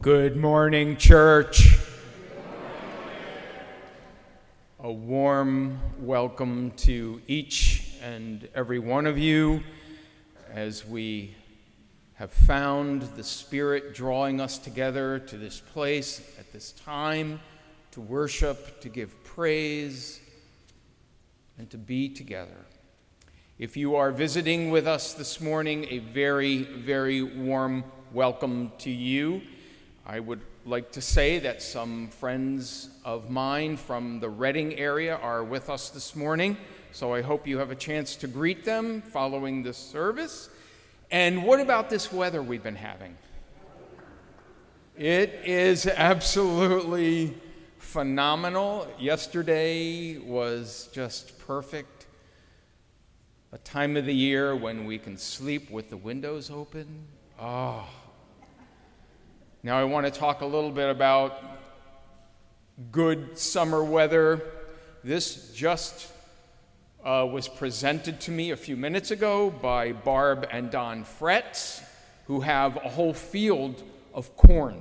Good morning, church. A warm welcome to each and every one of you as we have found the Spirit drawing us together to this place at this time to worship, to give praise, and to be together. If you are visiting with us this morning, a very, very warm welcome to you. I would like to say that some friends of mine from the Reading area are with us this morning, so I hope you have a chance to greet them following this service. And what about this weather we've been having? It is absolutely phenomenal. Yesterday was just perfect. A time of the year when we can sleep with the windows open. Now I want to talk a little bit about good summer weather. This just was presented to me a few minutes ago by Barb and Don Fretz, who have a whole field of corn.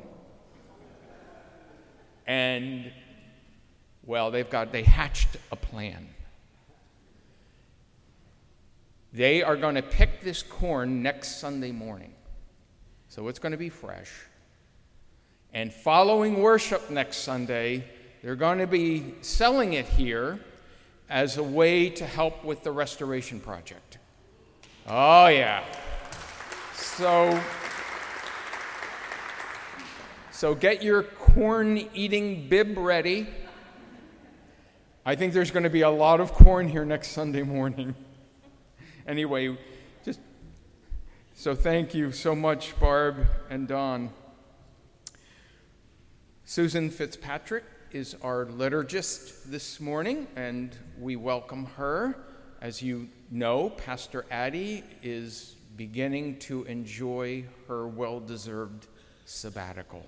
And, well, they hatched a plan. They are going to pick this corn next Sunday morning. So it's going to be fresh. And following worship next Sunday, they're going to be selling it here as a way to help with the restoration project. Oh, yeah. So get your corn-eating bib ready. I think there's going to be a lot of corn here next Sunday morning. Anyway, so thank you so much, Barb and Don. Susan Fitzpatrick is our liturgist this morning, and we welcome her. As you know, Pastor Addie is beginning to enjoy her well-deserved sabbatical.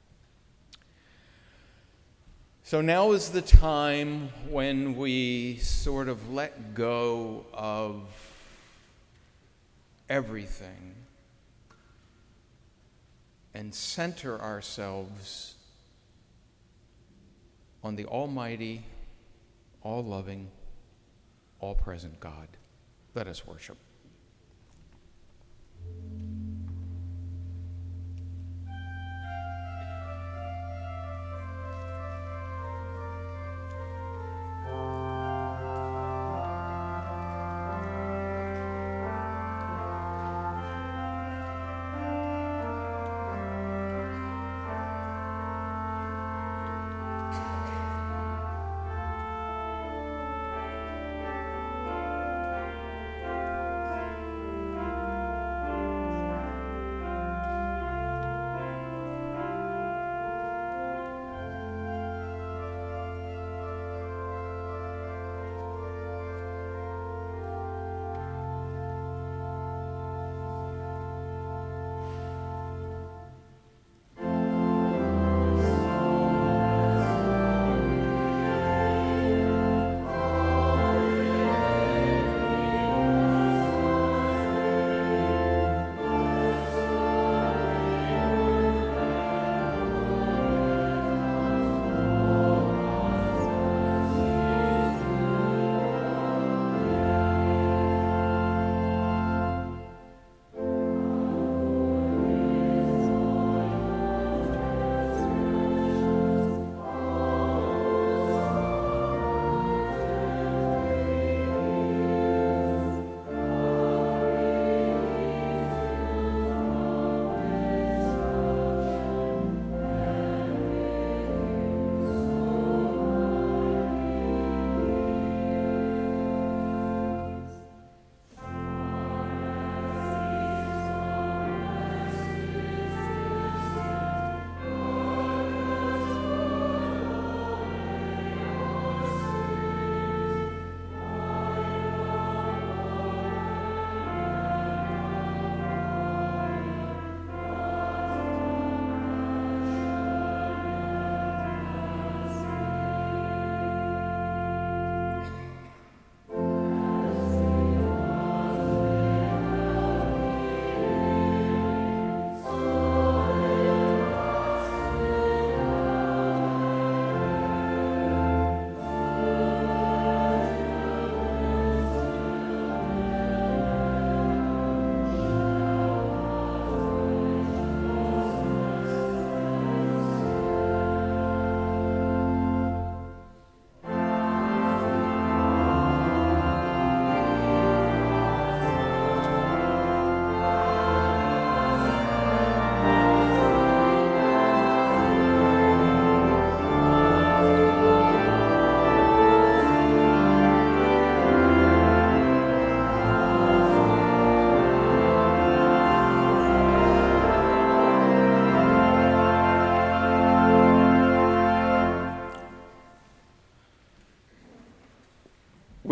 So now is the time when we sort of let go of everything and center ourselves on the almighty, all-loving, all-present God. Let us worship.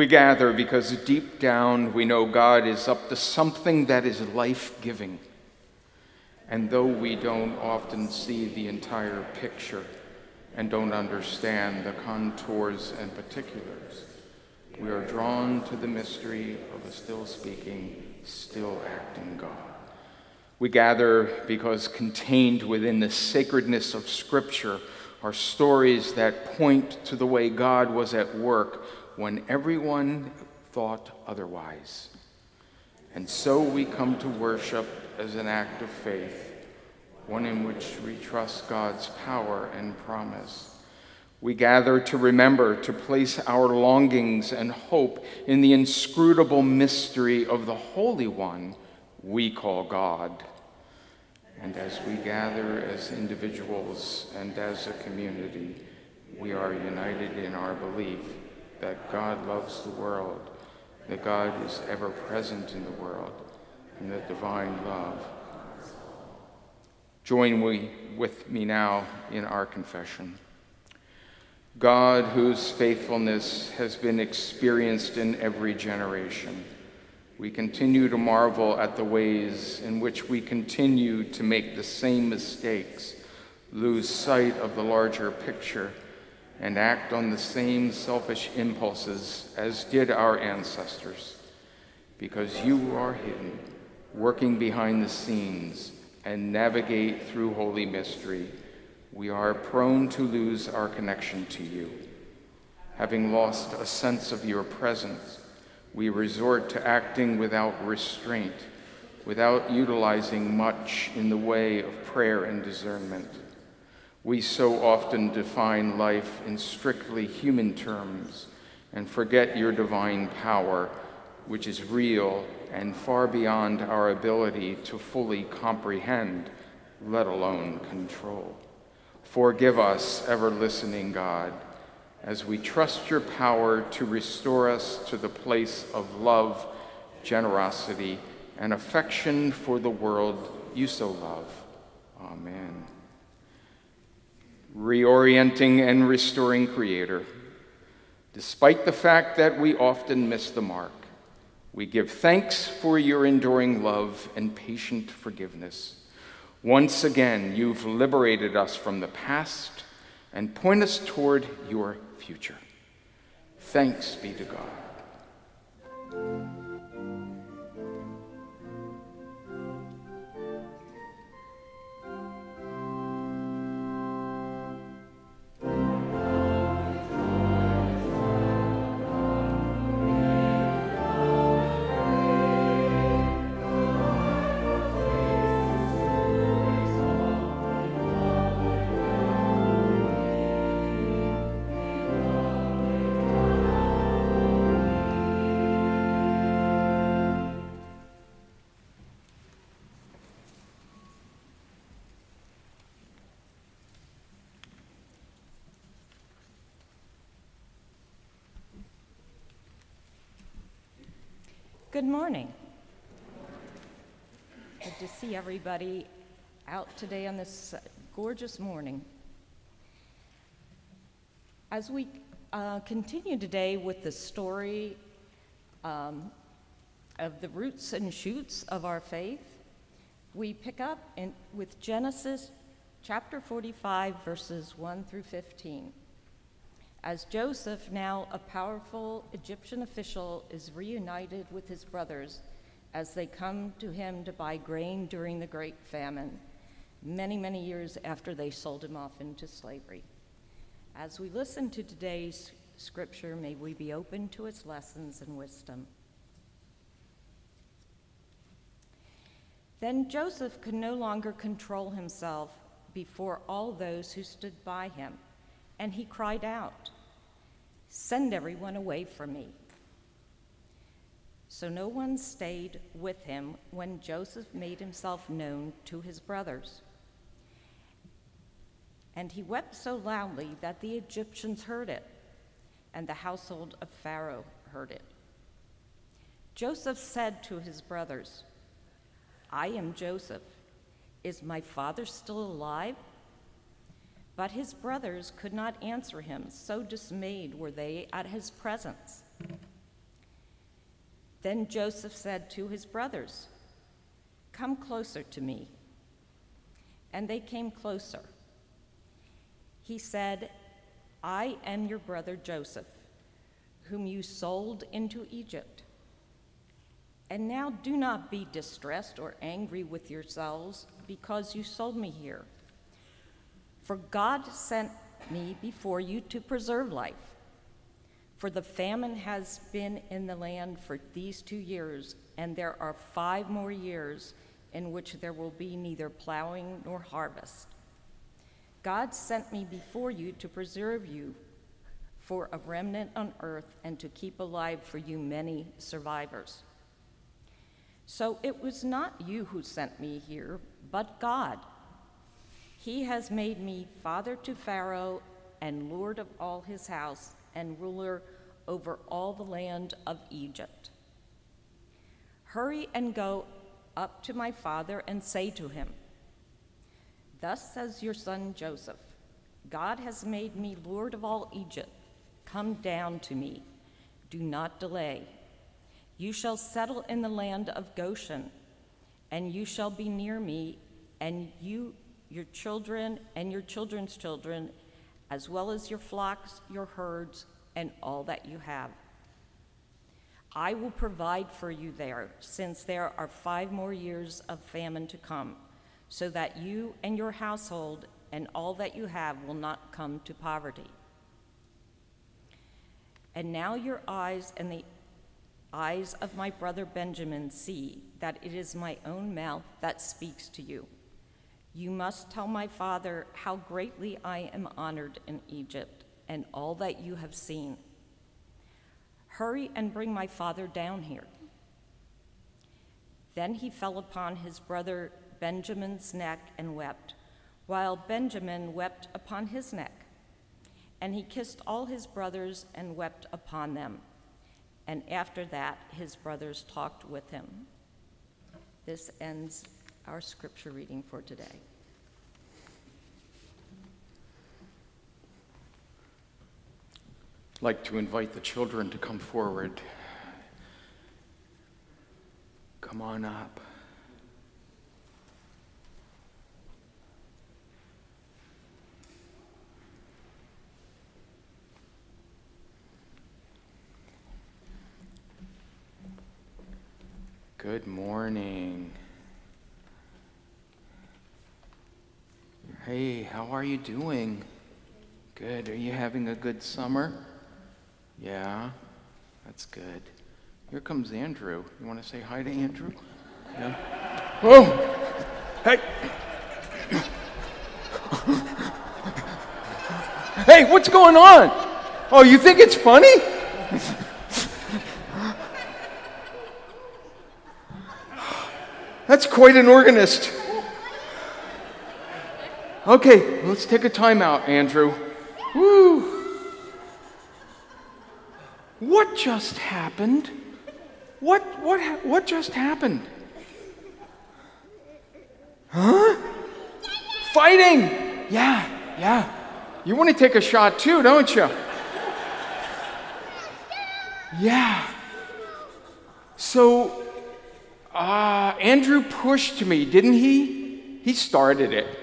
We gather because deep down we know God is up to something that is life-giving. And though we don't often see the entire picture and don't understand the contours and particulars, we are drawn to the mystery of a still speaking, still acting God. We gather because contained within the sacredness of Scripture are stories that point to the way God was at work when everyone thought otherwise. And so we come to worship as an act of faith, one in which we trust God's power and promise. We gather to remember to place our longings and hope in the inscrutable mystery of the Holy One we call God. And as we gather as individuals and as a community, we are united in our belief that God loves the world, that God is ever present in the world, and that divine love. Join with me now in our confession. God, whose faithfulness has been experienced in every generation, we continue to marvel at the ways in which we continue to make the same mistakes, lose sight of the larger picture, and act on the same selfish impulses as did our ancestors. Because you are hidden, working behind the scenes, and navigate through holy mystery, we are prone to lose our connection to you. Having lost a sense of your presence, we resort to acting without restraint, without utilizing much in the way of prayer and discernment. We so often define life in strictly human terms and forget your divine power, which is real and far beyond our ability to fully comprehend, let alone control. Forgive us, ever-listening God, as we trust your power to restore us to the place of love, generosity, and affection for the world you so love. Amen. Reorienting and restoring Creator, despite the fact that we often miss the mark, we give thanks for your enduring love and patient forgiveness. Once again, you've liberated us from the past and point us toward your future. Thanks be to God. Good morning. Good to see everybody out today on this gorgeous morning. As we continue today with the story of the roots and shoots of our faith, we pick up with Genesis chapter 45, verses 1 through 15. As Joseph, now a powerful Egyptian official, is reunited with his brothers as they come to him to buy grain during the Great Famine, many, many years after they sold him off into slavery. As we listen to today's scripture, may we be open to its lessons and wisdom. Then Joseph could no longer control himself before all those who stood by him, and he cried out, "Send everyone away from me." So no one stayed with him when Joseph made himself known to his brothers. And he wept so loudly that the Egyptians heard it, and the household of Pharaoh heard it. Joseph said to his brothers, "I am Joseph. Is my father still alive?" But his brothers could not answer him, so dismayed were they at his presence. Then Joseph said to his brothers, "Come closer to me." And they came closer. He said, "I am your brother Joseph, whom you sold into Egypt. And now do not be distressed or angry with yourselves because you sold me here. For God sent me before you to preserve life. For the famine has been in the land for these 2 years, and there are 5 more years in which there will be neither plowing nor harvest. God sent me before you to preserve you for a remnant on earth and to keep alive for you many survivors. So it was not you who sent me here, but God. He has made me father to Pharaoh and lord of all his house and ruler over all the land of Egypt. Hurry and go up to my father and say to him, 'Thus says your son Joseph, God has made me lord of all Egypt. Come down to me. Do not delay. You shall settle in the land of Goshen, and you shall be near me, and you, your children, and your children's children, as well as your flocks, your herds, and all that you have. I will provide for you there, since there are 5 more years of famine to come, so that you and your household and all that you have will not come to poverty. And now your eyes and the eyes of my brother Benjamin see that it is my own mouth that speaks to you. You must tell my father how greatly I am honored in Egypt and all that you have seen. Hurry and bring my father down here.' Then he fell upon his brother Benjamin's neck and wept, while Benjamin wept upon his neck. And he kissed all his brothers and wept upon them. And after that, his brothers talked with him." This ends our scripture reading for today. I'd like to invite the children to come forward. Come on up. Good morning. Hey, how are you doing? Good. Are you having a good summer? Yeah, that's good. Here comes Andrew. You want to say hi to Andrew? Yeah. Oh! Hey! Hey, what's going on? Oh, you think it's funny? That's quite an organist. Okay, let's take a time out, Andrew. Woo! What just happened? What just happened? Huh? Fighting! Yeah. You want to take a shot too, don't you? Yeah. So, Andrew pushed me, didn't he? He started it.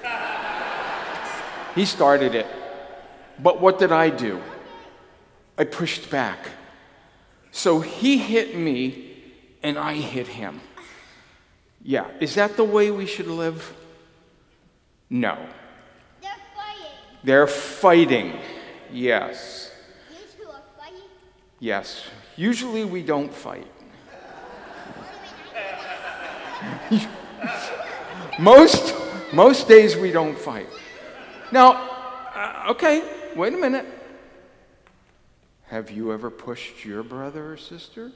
But what did I do? I pushed back. So he hit me, and I hit him. Yeah, is that the way we should live? No. They're fighting. Yes. You two are fighting? Yes. Usually we don't fight. Most days we don't fight. Now, okay, wait a minute. Have you ever pushed your brother or sister?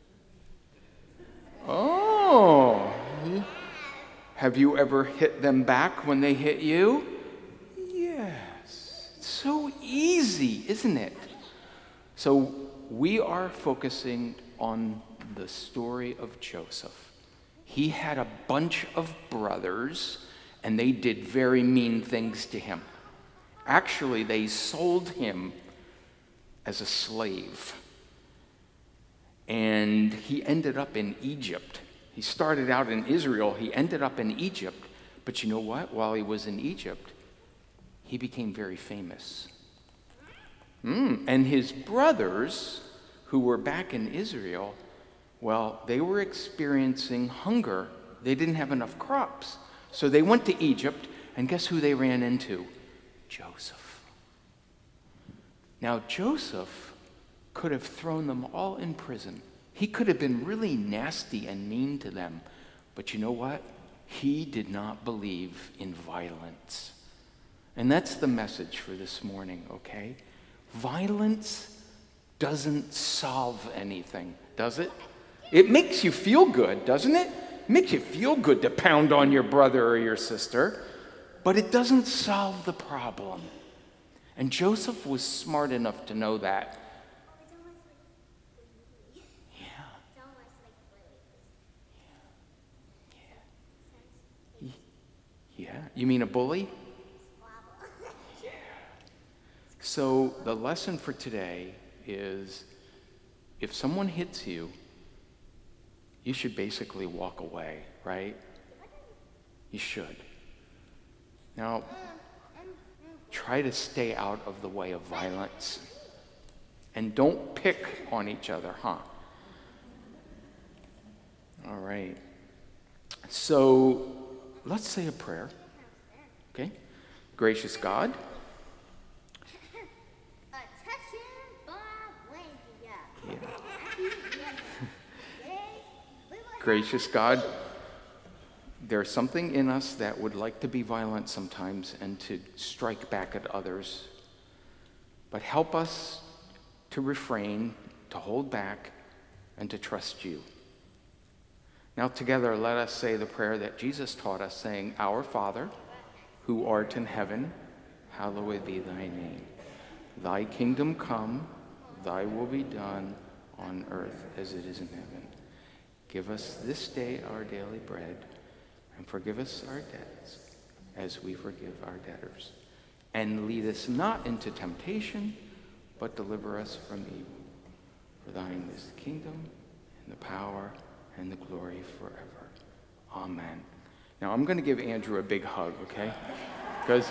Oh. Have you ever hit them back when they hit you? Yes. It's so easy, isn't it? So we are focusing on the story of Joseph. He had a bunch of brothers, and they did very mean things to him. Actually, they sold him as a slave. and he ended up in Egypt. He started out in Israel, he ended up in Egypt, but you know what? While he was in Egypt, he became very famous. And his brothers, who were back in Israel, well, they were experiencing hunger. They didn't have enough crops. So they went to Egypt, and guess who they ran into? Joseph. Now, Joseph could have thrown them all in prison. He could have been really nasty and mean to them. But you know what? He did not believe in violence. And that's the message for this morning, okay? Violence doesn't solve anything, does it? It makes you feel good, doesn't it? It makes you feel good to pound on your brother or your sister, but it doesn't solve the problem. And Joseph was smart enough to know that. Yeah. You mean a bully? Yeah. So the lesson for today is if someone hits you, you should basically walk away, right? You should. Now, try to stay out of the way of violence. And don't pick on each other, huh? All right. So, let's say a prayer. Okay? Gracious God. Yeah. Gracious God, there's something in us that would like to be violent sometimes and to strike back at others. But help us to refrain, to hold back, and to trust you. Now together let us say the prayer that Jesus taught us, saying, Our Father, who art in heaven, hallowed be thy name. Thy kingdom come, thy will be done on earth as it is in heaven. Give us this day our daily bread, and forgive us our debts as we forgive our debtors. And lead us not into temptation, but deliver us from evil. For thine is the kingdom, and the power, and the glory forever. Amen. Now I'm going to give Andrew a big hug, okay? Because,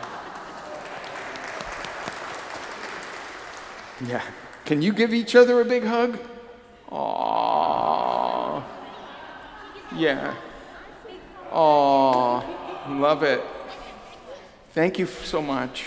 yeah. Can you give each other a big hug? Aww. Yeah. Aww. Love it. Thank you so much.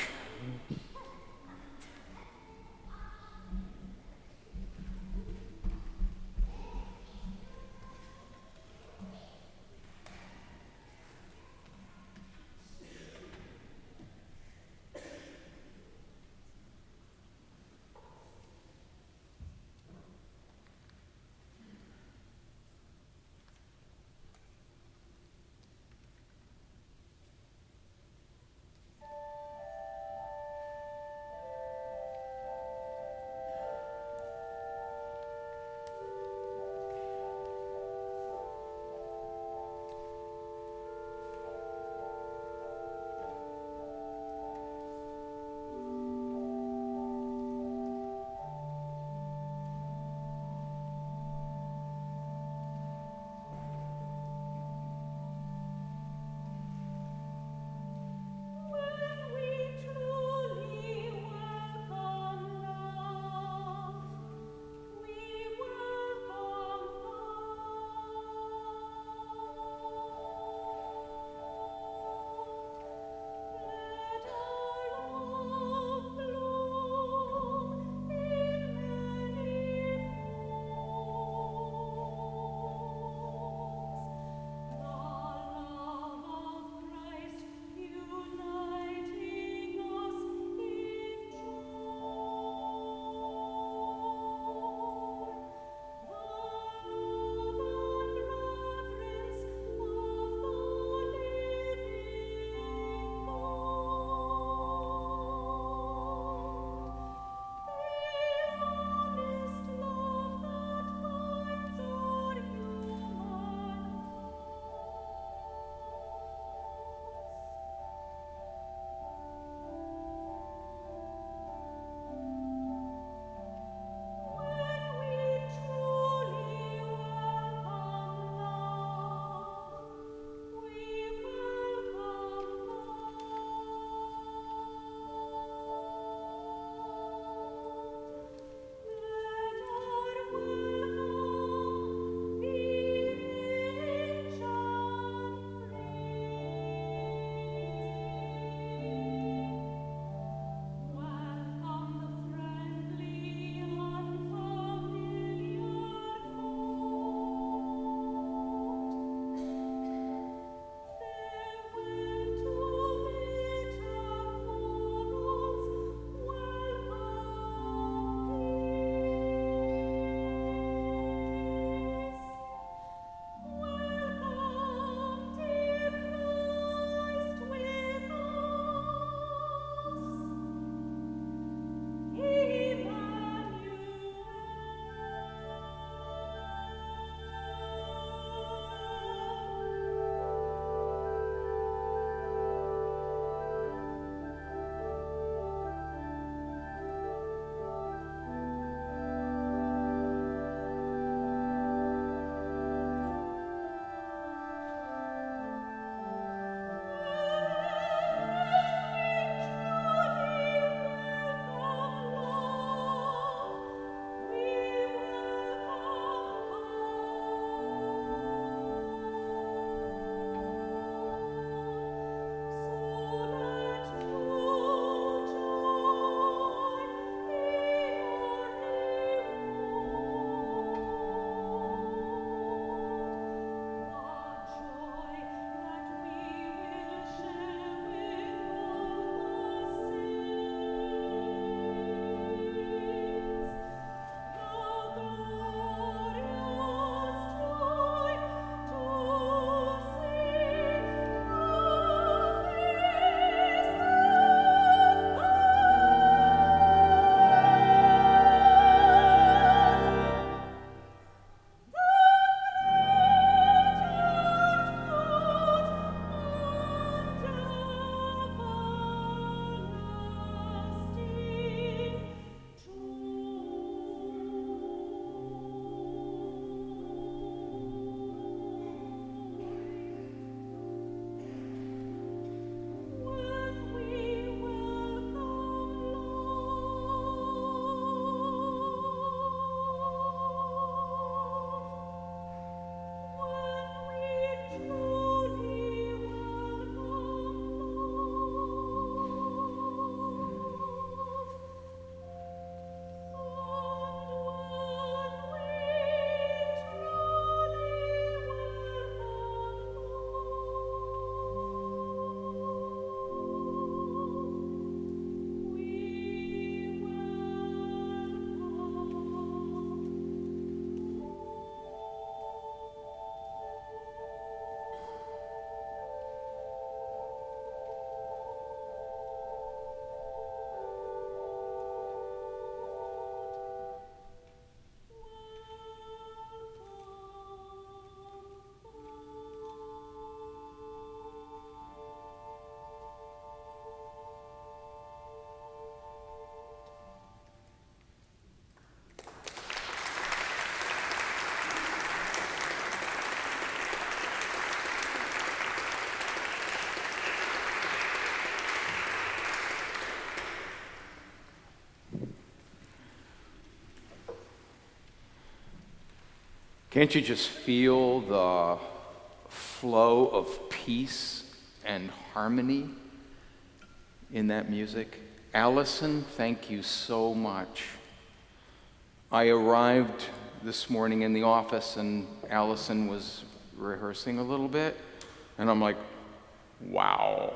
Can't you just feel the flow of peace and harmony in that music? Allison, thank you so much. I arrived this morning in the office and Allison was rehearsing a little bit, and I'm like, wow.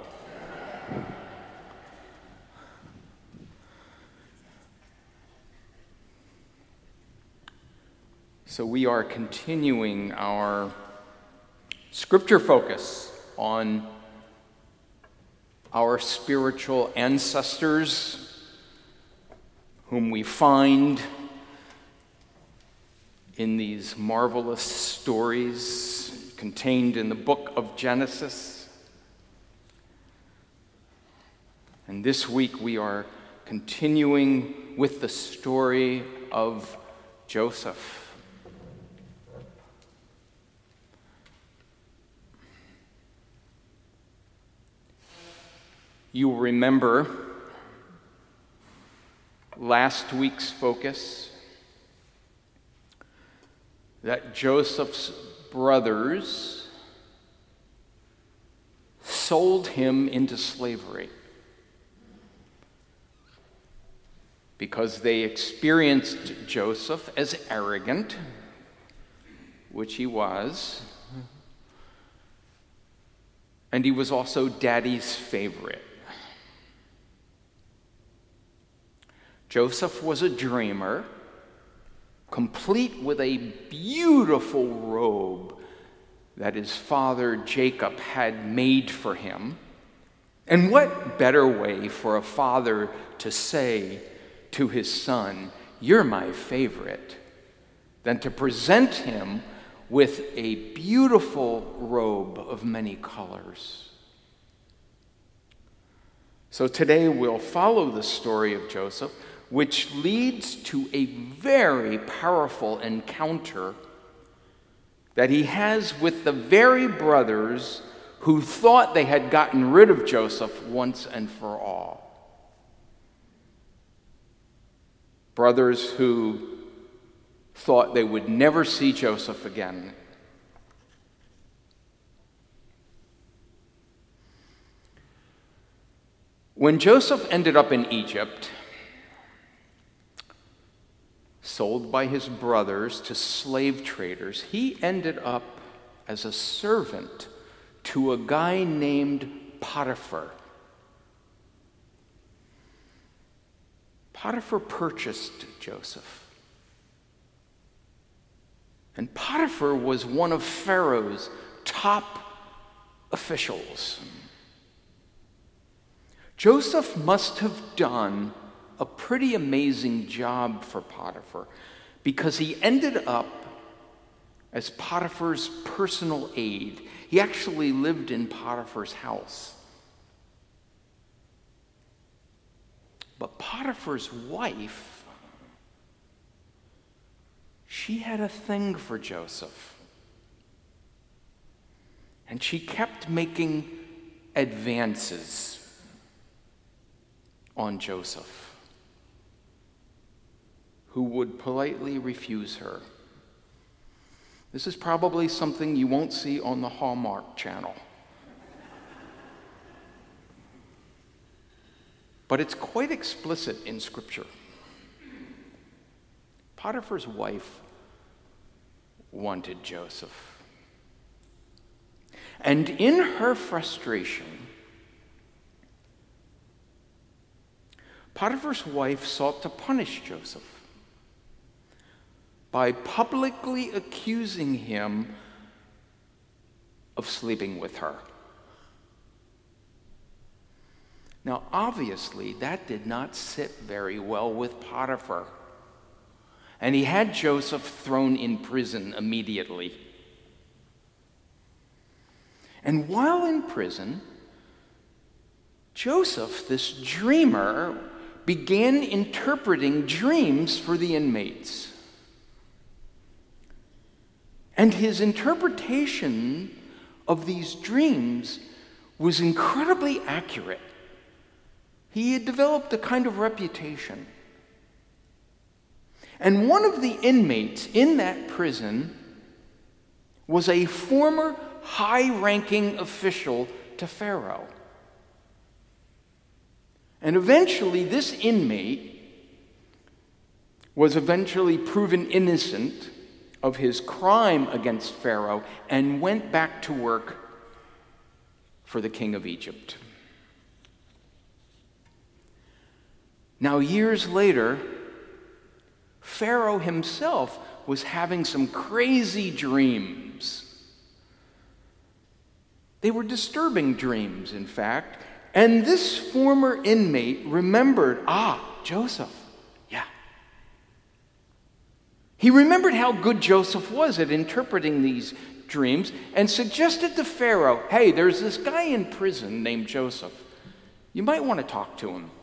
So we are continuing our scripture focus on our spiritual ancestors, whom we find in these marvelous stories contained in the book of Genesis. And this week we are continuing with the story of Joseph. You'll remember last week's focus that Joseph's brothers sold him into slavery because they experienced Joseph as arrogant, which he was, and he was also daddy's favorite. Joseph was a dreamer, complete with a beautiful robe that his father Jacob had made for him. And what better way for a father to say to his son, "You're my favorite," than to present him with a beautiful robe of many colors. So today we'll follow the story of Joseph, which leads to a very powerful encounter that he has with the very brothers who thought they had gotten rid of Joseph once and for all. Brothers who thought they would never see Joseph again. When Joseph ended up in Egypt, sold by his brothers to slave traders, he ended up as a servant to a guy named Potiphar. Potiphar purchased Joseph. And Potiphar was one of Pharaoh's top officials. Joseph must have done a pretty amazing job for Potiphar because he ended up as Potiphar's personal aide. He actually lived in Potiphar's house. But Potiphar's wife, she had a thing for Joseph. And she kept making advances on Joseph, who would politely refuse her. This is probably something you won't see on the Hallmark Channel. But it's quite explicit in Scripture. Potiphar's wife wanted Joseph. And in her frustration, Potiphar's wife sought to punish Joseph by publicly accusing him of sleeping with her. Now, obviously, that did not sit very well with Potiphar, and he had Joseph thrown in prison immediately. And while in prison, Joseph, this dreamer, began interpreting dreams for the inmates. And his interpretation of these dreams was incredibly accurate. He had developed a kind of reputation. And one of the inmates in that prison was a former high-ranking official to Pharaoh. And eventually, this inmate was eventually proven innocent of his crime against Pharaoh and went back to work for the king of Egypt. Now, years later, Pharaoh himself was having some crazy dreams. They were disturbing dreams, in fact. And this former inmate remembered, Joseph. Yeah. He remembered how good Joseph was at interpreting these dreams and suggested to Pharaoh, hey, there's this guy in prison named Joseph. You might want to talk to him.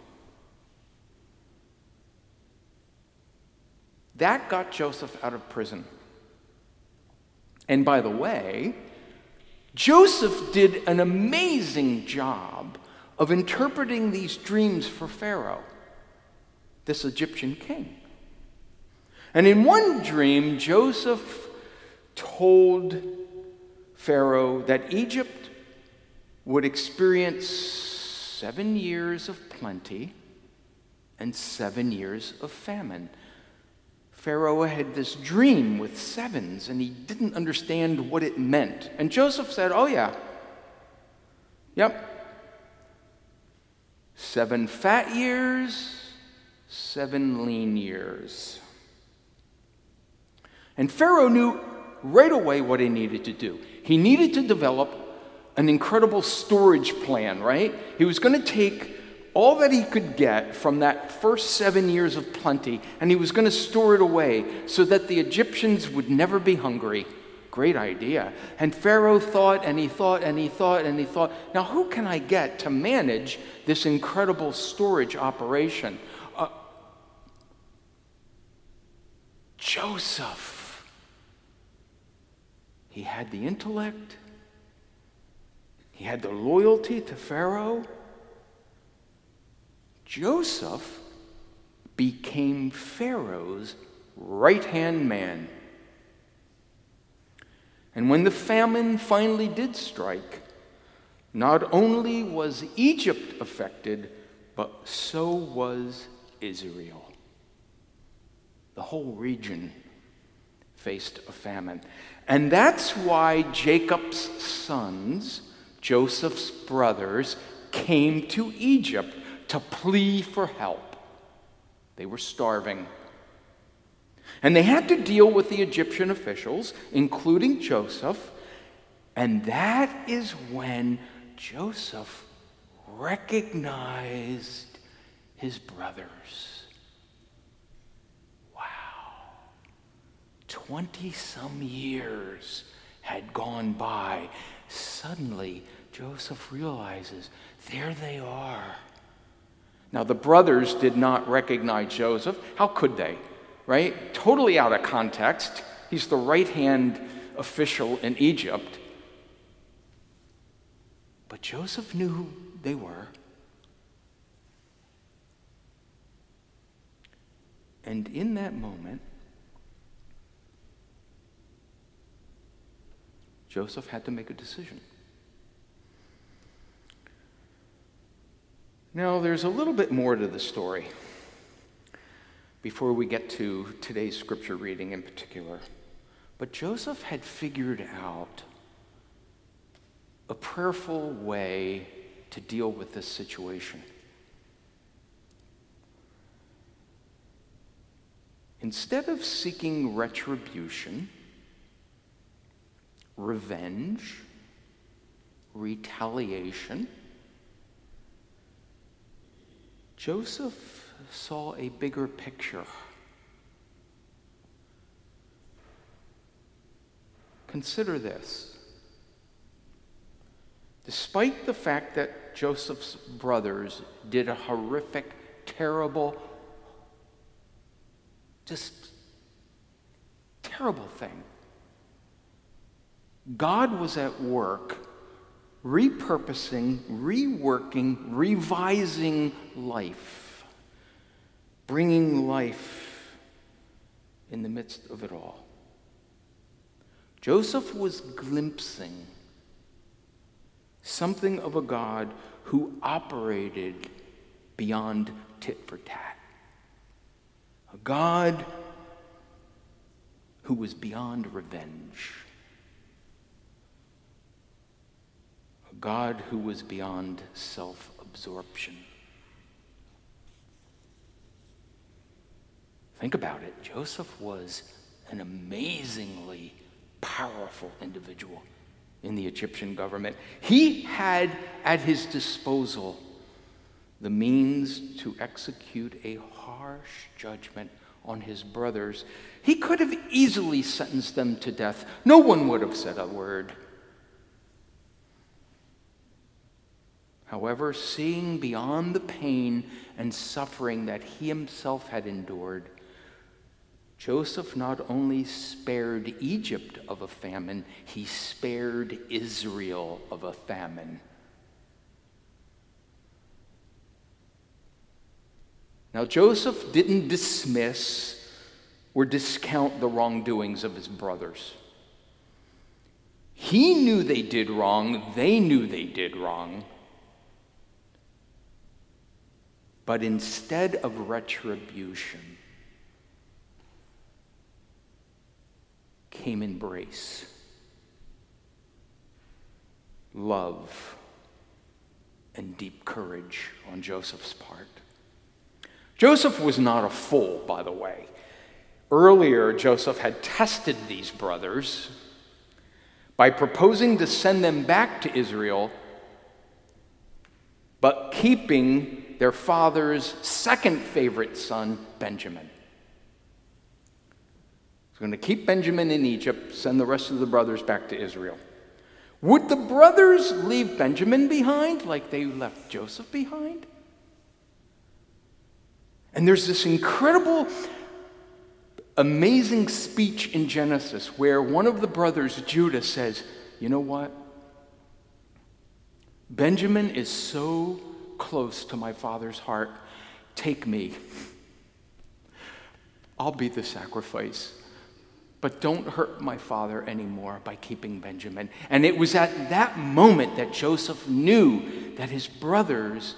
That got Joseph out of prison. And by the way, Joseph did an amazing job of interpreting these dreams for Pharaoh, this Egyptian king. And in one dream, Joseph told Pharaoh that Egypt would experience 7 years of plenty and 7 years of famine. Pharaoh had this dream with sevens, and he didn't understand what it meant. And Joseph said, oh yeah, yep, 7 fat years, 7 lean years. And Pharaoh knew right away what he needed to do. He needed to develop an incredible storage plan, right? He was going to take all that he could get from that first 7 years of plenty, and he was going to store it away so that the Egyptians would never be hungry. Great idea. And Pharaoh thought, and he thought, and he thought, and he thought, now who can I get to manage this incredible storage operation? Joseph. He had the intellect. He had the loyalty to Pharaoh. Joseph became Pharaoh's right-hand man. And when the famine finally did strike, not only was Egypt affected, but so was Israel. The whole region faced a famine. And that's why Jacob's sons, Joseph's brothers, came to Egypt to plea for help. They were starving. And they had to deal with the Egyptian officials, including Joseph, and that is when Joseph recognized his brothers. Wow. 20-some years had gone by. Suddenly, Joseph realizes, there they are. Now, the brothers did not recognize Joseph. How could they? Right? Totally out of context. He's the right-hand official in Egypt. But Joseph knew who they were. And in that moment, Joseph had to make a decision. Now, there's a little bit more to the story before we get to today's scripture reading in particular. But Joseph had figured out a prayerful way to deal with this situation. Instead of seeking retribution, revenge, retaliation, Joseph saw a bigger picture. Consider this. Despite the fact that Joseph's brothers did a horrific, terrible, just terrible thing, God was at work repurposing, reworking, revising life, bringing life in the midst of it all. Joseph was glimpsing something of a God who operated beyond tit for tat. A God who was beyond revenge. A God who was beyond self-absorption. Think about it. Joseph was an amazingly powerful individual in the Egyptian government. He had at his disposal the means to execute a harsh judgment on his brothers. He could have easily sentenced them to death. No one would have said a word. However, seeing beyond the pain and suffering that he himself had endured, Joseph not only spared Egypt of a famine, he spared Israel of a famine. Now, Joseph didn't dismiss or discount the wrongdoings of his brothers. He knew they did wrong. They knew they did wrong. But instead of retribution came embrace, love, and deep courage on Joseph's part. Joseph was not a fool, by the way. Earlier, Joseph had tested these brothers by proposing to send them back to Israel, but keeping their father's second favorite son, Benjamin. He's going to keep Benjamin in Egypt, send the rest of the brothers back to Israel. Would the brothers leave Benjamin behind like they left Joseph behind? And there's this incredible, amazing speech in Genesis where one of the brothers, Judah, says, you know what? Benjamin is so close to my father's heart. Take me. I'll be the sacrifice. But don't hurt my father anymore by keeping Benjamin. And it was at that moment that Joseph knew that his brothers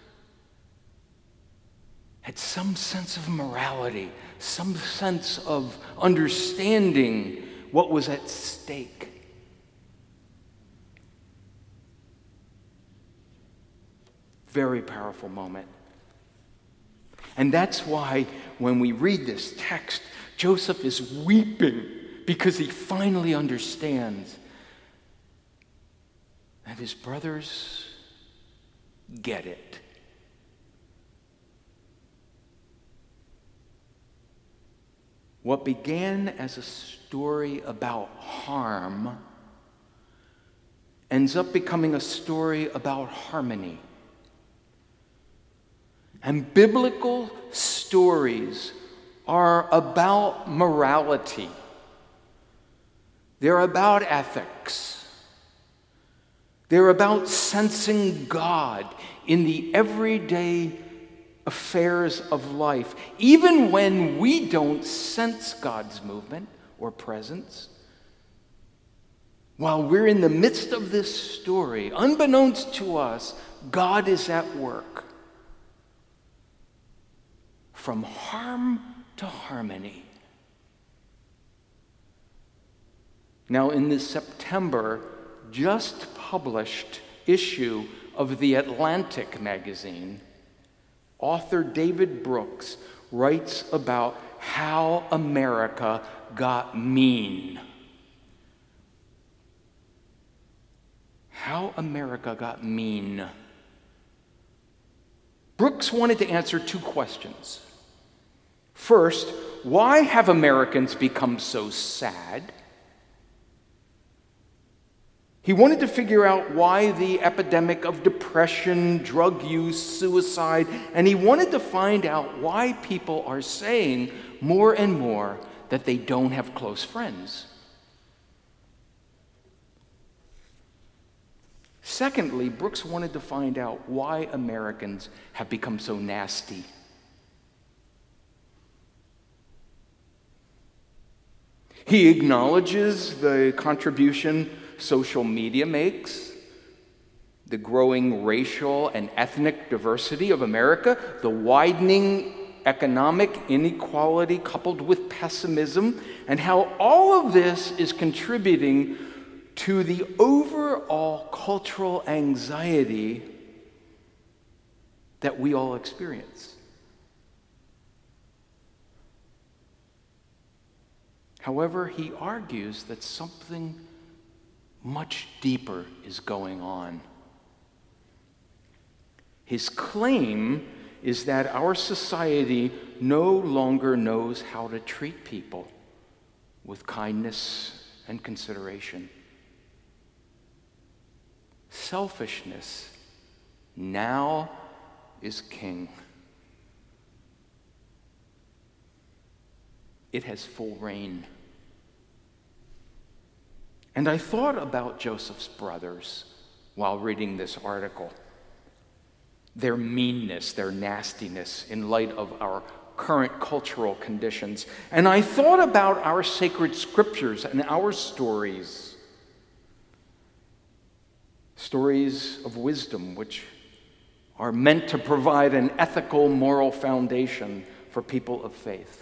had some sense of morality, some sense of understanding what was at stake. Very powerful moment. And that's why when we read this text, Joseph is weeping because he finally understands that his brothers get it. What began as a story about harm ends up becoming a story about harmony. And biblical stories are about morality. They're about ethics. They're about sensing God in the everyday affairs of life, even when we don't sense God's movement or presence. While we're in the midst of this story, unbeknownst to us, God is at work. From harm to harmony. Now, in this September just published issue of The Atlantic magazine, author David Brooks writes about how America got mean. How America got mean. Brooks wanted to answer two questions. First, why have Americans become so sad? He wanted to figure out why the epidemic of depression, drug use, suicide, and he wanted to find out why people are saying more and more that they don't have close friends. Secondly, Brooks wanted to find out why Americans have become so nasty. He acknowledges the contribution social media makes, the growing racial and ethnic diversity of America, the widening economic inequality coupled with pessimism, and how all of this is contributing to the overall cultural anxiety that we all experience. However, he argues that something much deeper is going on. His claim is that our society no longer knows how to treat people with kindness and consideration. Selfishness now is king. It has full reign. And I thought about Joseph's brothers while reading this article. Their meanness, their nastiness in light of our current cultural conditions. And I thought about our sacred scriptures and our stories. Stories of wisdom, which are meant to provide an ethical, moral foundation for people of faith.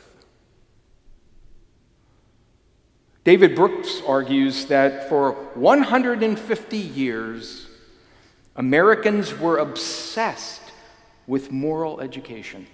David Brooks argues that for 150 years, Americans were obsessed with moral education.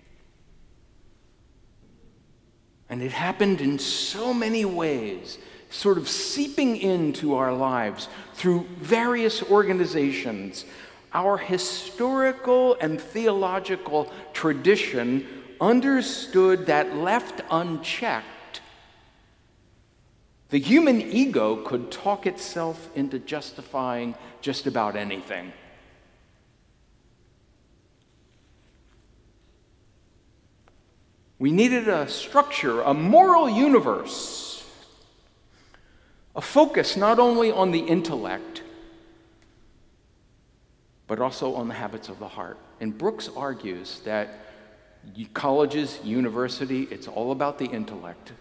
And it happened in so many ways, sort of seeping into our lives through various organizations. Our historical and theological tradition understood that left unchecked, the human ego could talk itself into justifying just about anything. We needed a structure, a moral universe, a focus not only on the intellect, but also on the habits of the heart. And Brooks argues that colleges, university, it's all about the intellect.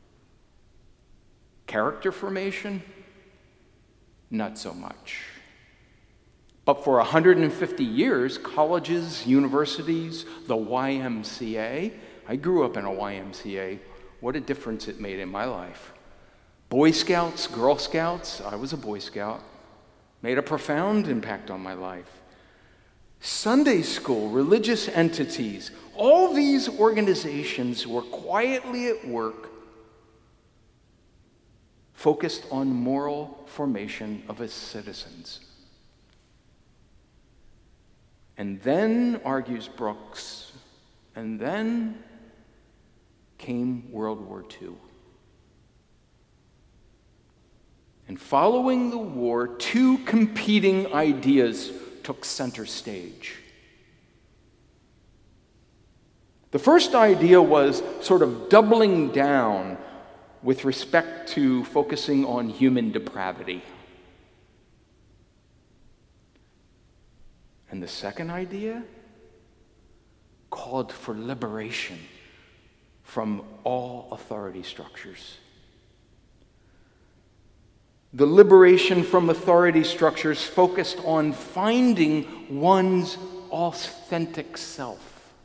Character formation, not so much. But for 150 years, colleges, universities, the YMCA, I grew up in a YMCA. What a difference it made in my life. Boy Scouts, Girl Scouts, I was a Boy Scout, made a profound impact on my life. Sunday school, religious entities, all these organizations were quietly at work focused on moral formation of its citizens. And then, argues Brooks, and then came World War II. And following the war, two competing ideas took center stage. The first idea was sort of doubling down with respect to focusing on human depravity. And the second idea called for liberation from all authority structures. The liberation from authority structures focused on finding one's authentic self.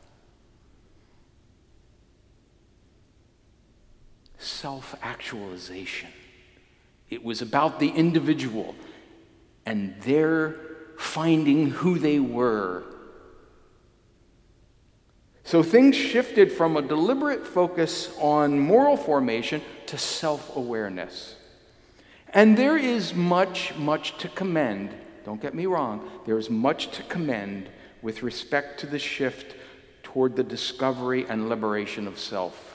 Self-actualization. It was about the individual and their finding who they were. So things shifted from a deliberate focus on moral formation to self-awareness. And there is much, much to commend. Don't get me wrong. There is much to commend with respect to the shift toward the discovery and liberation of self.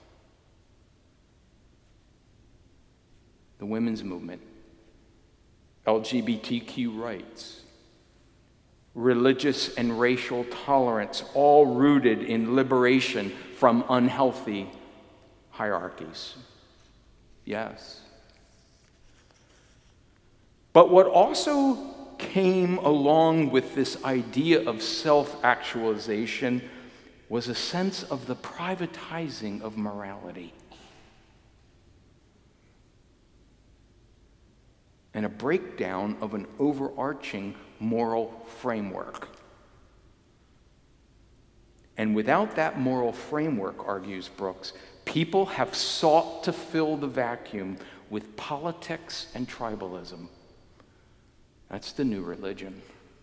The women's movement, LGBTQ rights, religious and racial tolerance, all rooted in liberation from unhealthy hierarchies. Yes. But what also came along with this idea of self-actualization was a sense of the privatizing of morality. and a breakdown of an overarching moral framework. And without that moral framework, argues Brooks, people have sought to fill the vacuum with politics and tribalism. That's the new religion.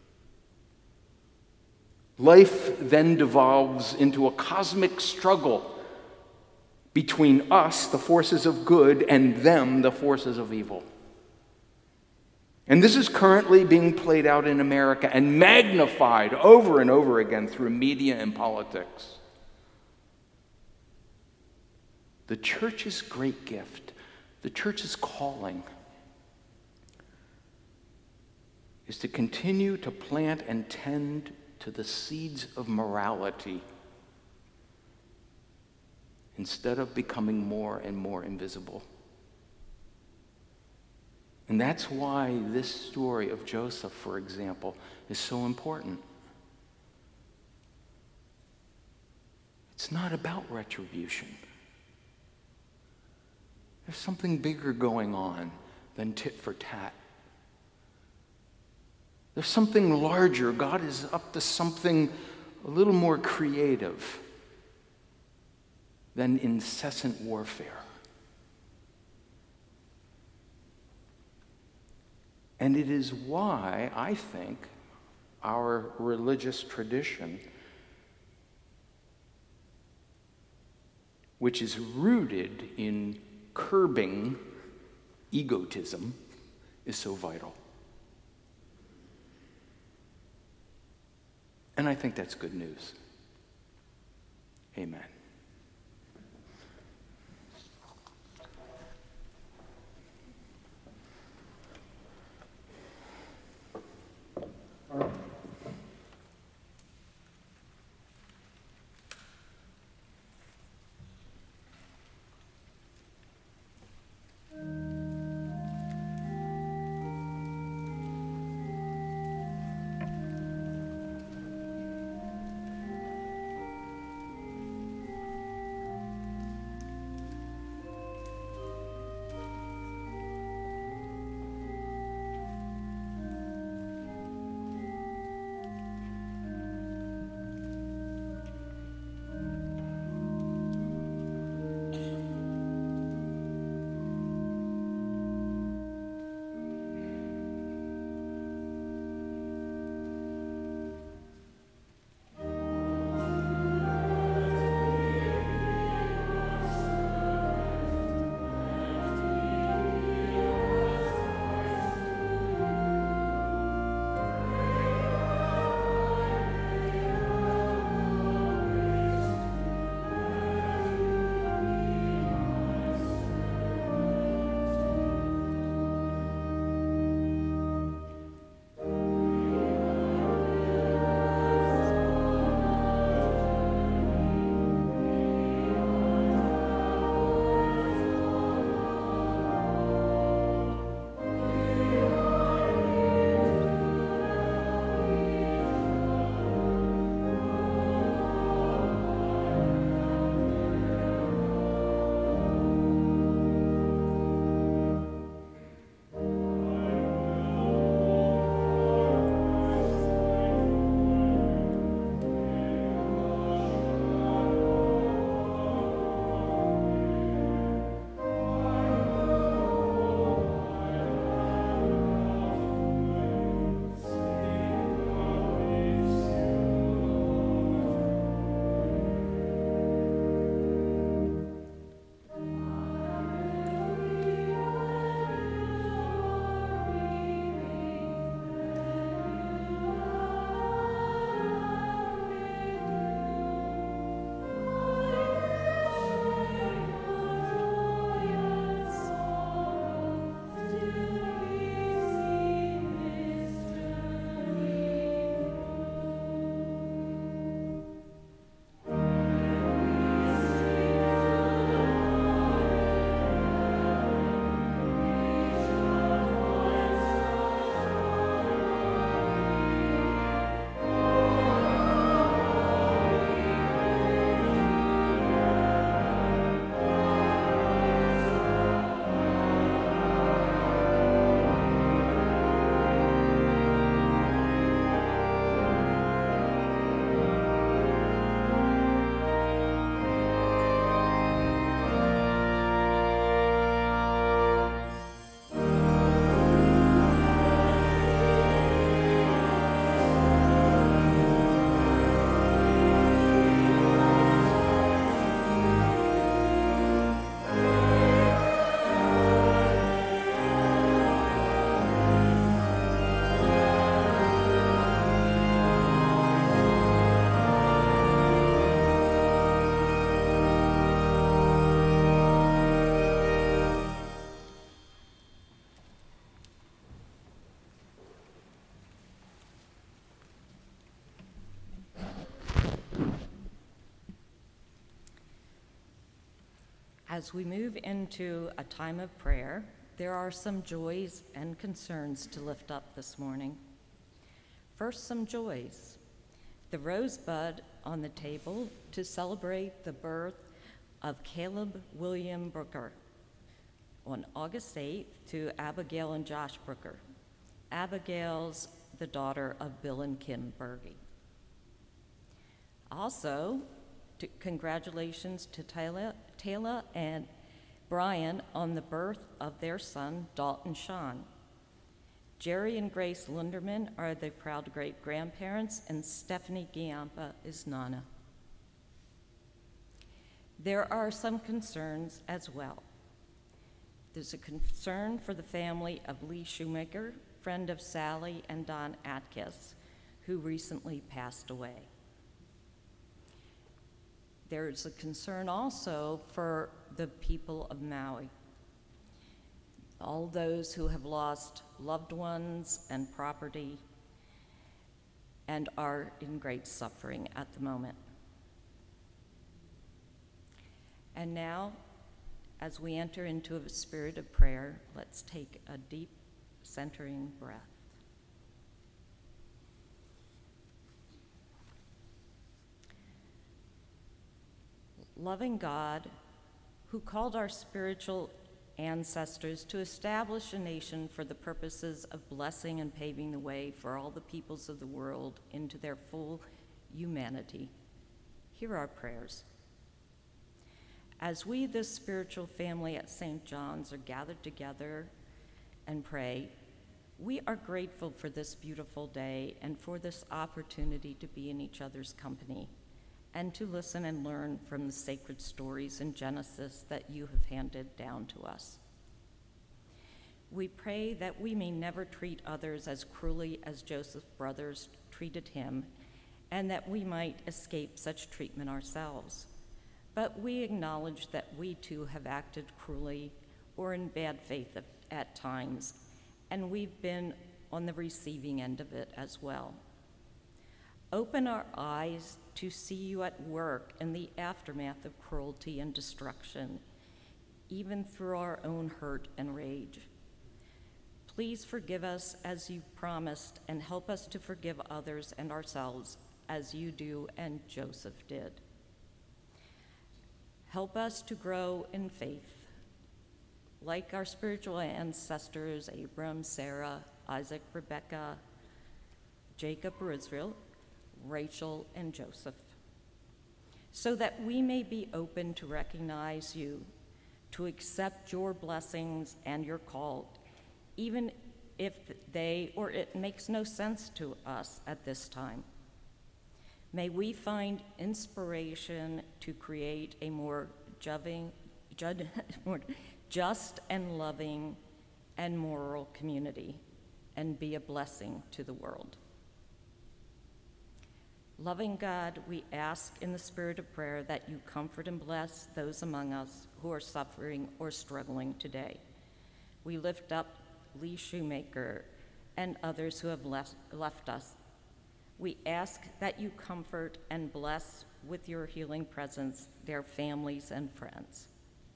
Life then devolves into a cosmic struggle between us, the forces of good, and them, the forces of evil. And this is currently being played out in America and magnified over and over again through media and politics. The church's great gift, the church's calling, is to continue to plant and tend to the seeds of morality instead of becoming more and more invisible. And that's why this story of Joseph, for example, is so important. It's not about retribution. There's something bigger going on than tit for tat. There's something larger. God is up to something a little more creative than incessant warfare. And it is why I think our religious tradition, which is rooted in curbing egotism, is so vital. And I think that's good news. Amen. As we move into a time of prayer, there are some joys and concerns to lift up this morning. First, some joys. The rosebud on the table to celebrate the birth of Caleb William Brooker on August 8th to Abigail and Josh Brooker. Abigail's the daughter of Bill and Kim Berge. Also, congratulations to Taylor and Brian on the birth of their son, Dalton Sean. Jerry and Grace Lunderman are the proud great-grandparents, and Stephanie Giampa is Nana. There are some concerns as well. There's a concern for the family of Lee Shoemaker, friend of Sally and Don Atkins, who recently passed away. There's a concern also for the people of Maui, all those who have lost loved ones and property and are in great suffering at the moment. And now, as we enter into a spirit of prayer, let's take a deep, centering breath. Loving God, who called our spiritual ancestors to establish a nation for the purposes of blessing and paving the way for all the peoples of the world into their full humanity, hear our prayers. As we, this spiritual family at St. John's, are gathered together and pray, we are grateful for this beautiful day and for this opportunity to be in each other's company and to listen and learn from the sacred stories in Genesis that you have handed down to us. We pray that we may never treat others as cruelly as Joseph's brothers treated him, and that we might escape such treatment ourselves. But we acknowledge that we too have acted cruelly or in bad faith at times, and we've been on the receiving end of it as well. Open our eyes to see you at work in the aftermath of cruelty and destruction, even through our own hurt and rage. Please forgive us as you promised, and help us to forgive others and ourselves as you do and Joseph did. Help us to grow in faith, like our spiritual ancestors, Abram, Sarah, Isaac, Rebecca, Jacob or Israel, Rachel, and Joseph, so that we may be open to recognize you, to accept your blessings and your call, even if it makes no sense to us at this time. May we find inspiration to create a more just and loving and moral community and be a blessing to the world. Loving God, we ask in the spirit of prayer that you comfort and bless those among us who are suffering or struggling today. We lift up Lee Shoemaker and others who have left us. We ask that you comfort and bless with your healing presence their families and friends.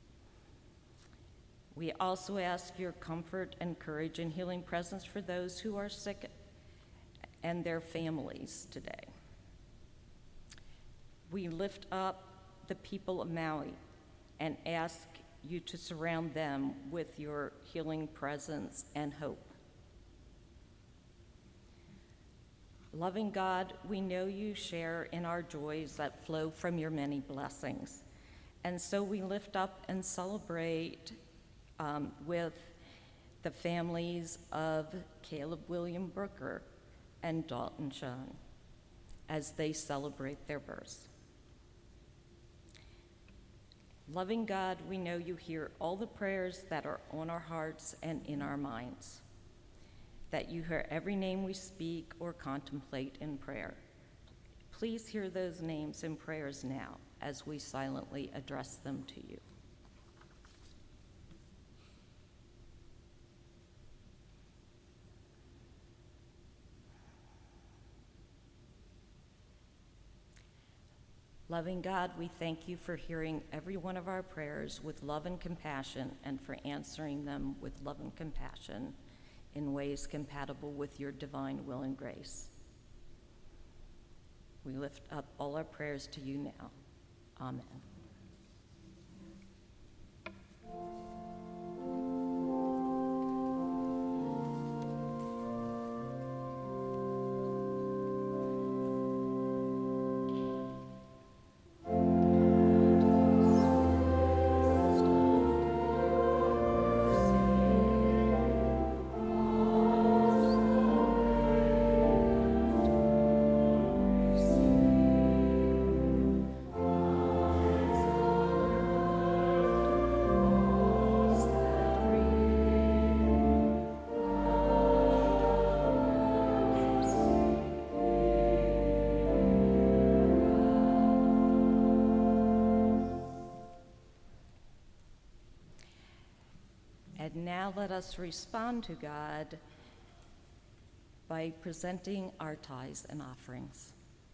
We also ask your comfort and courage and healing presence for those who are sick and their families today. We lift up the people of Maui and ask you to surround them with your healing presence and hope. Loving God, we know you share in our joys that flow from your many blessings. And so we lift up and celebrate with the families of Caleb William Brooker and Dalton Sean as they celebrate their births. Loving God, we know you hear all the prayers that are on our hearts and in our minds, that you hear every name we speak or contemplate in prayer. Please hear those names and prayers now as we silently address them to you. Loving God, we thank you for hearing every one of our prayers with love and compassion, and for answering them with love and compassion in ways compatible with your divine will and grace. We lift up all our prayers to you now. Amen. And now let us respond to God by presenting our tithes and offerings.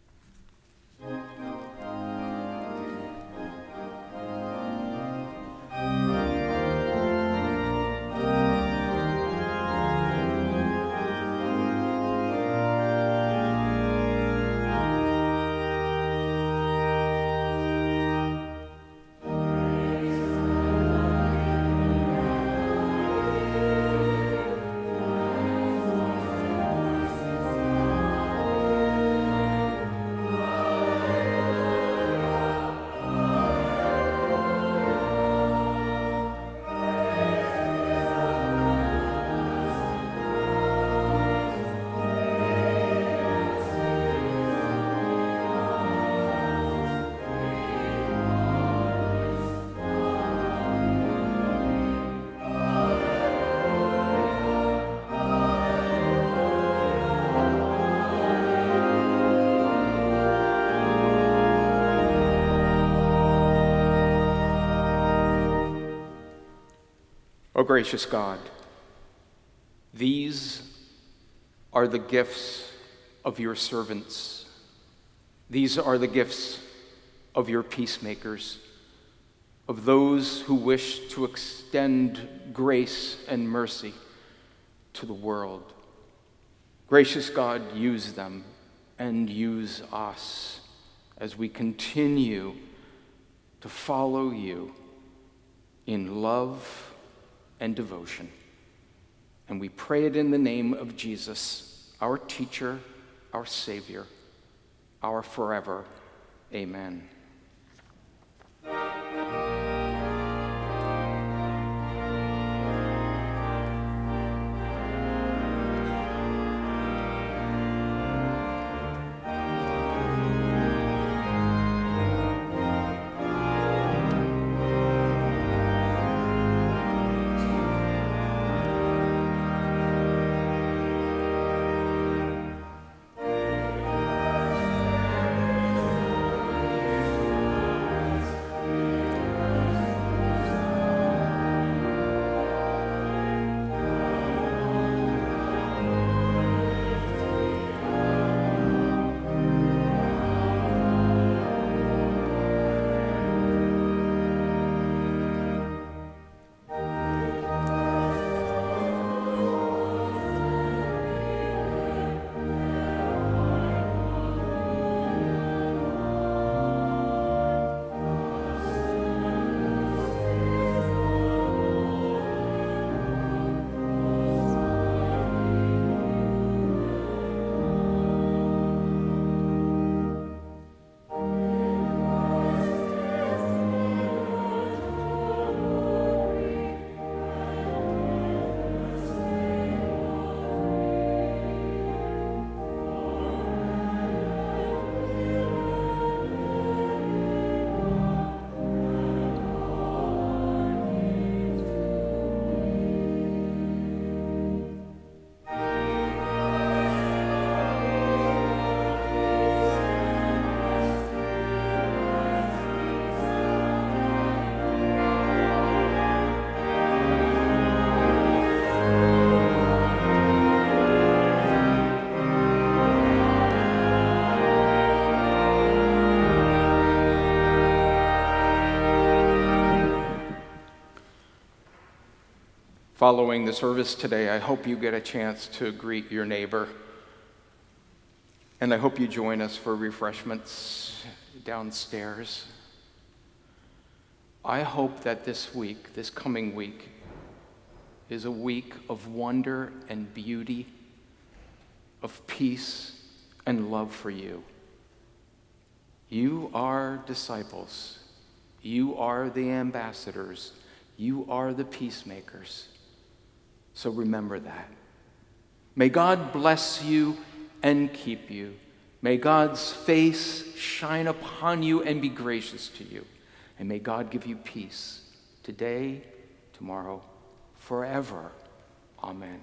O gracious God, these are the gifts of your servants. These are the gifts of your peacemakers, of those who wish to extend grace and mercy to the world. Gracious God, use them and use us as we continue to follow you in love and devotion. And we pray it in the name of Jesus, our teacher, our Savior, our forever. Amen. Following the service today, I hope you get a chance to greet your neighbor. And I hope you join us for refreshments downstairs. I hope that this coming week, is a week of wonder and beauty, of peace and love for you. You are disciples. You are the ambassadors. You are the peacemakers. So remember that. May God bless you and keep you. May God's face shine upon you and be gracious to you. And may God give you peace today, tomorrow, forever. Amen.